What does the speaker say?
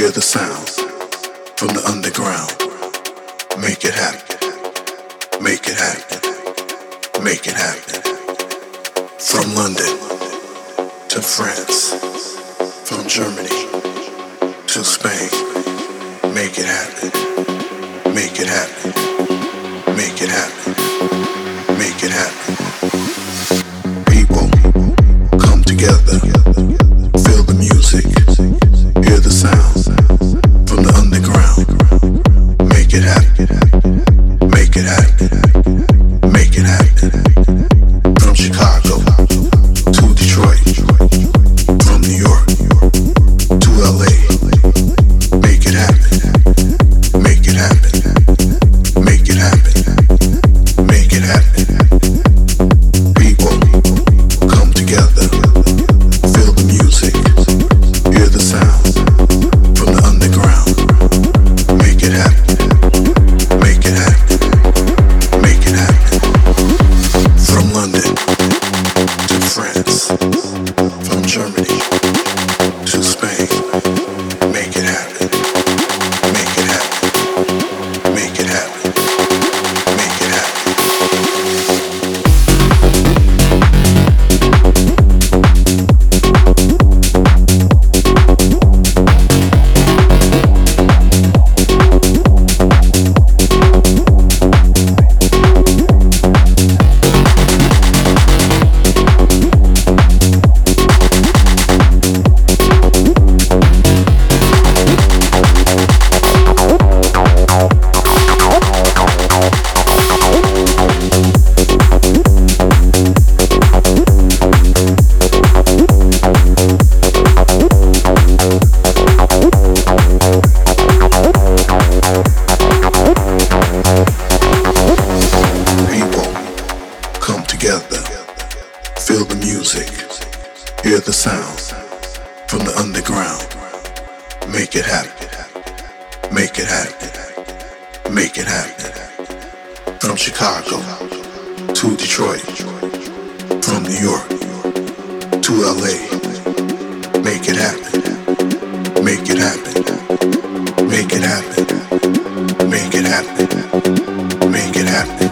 Hear the sound from the underground. Make it happen. Make it happen. Make it happen. From London to France, from Germany to Spain. Make it happen. Make it happen. Make it happen. Make it happen. People come together. Feel the music. Hear the sound from the underground. Make it happen. Make it happen. Make it happen. From Chicago to Detroit. From New York to LA. Make it happen. Make it happen. Make it happen. Make it happen. People come together. Feel the music. Hear the sound from the underground. Make it happen. Make it happen. Make it happen. From London to France. From Germany to Spain. Make it happen. Make it happen. Make it happen. Make it happen. People come together. Feel the music. Hear the sound from the underground. Make it happen. Make it happen. Make it happen. From Chicago to Detroit. From New York to LA. Make it happen. Make it happen. Make it happen. Make it happen. Make it happen.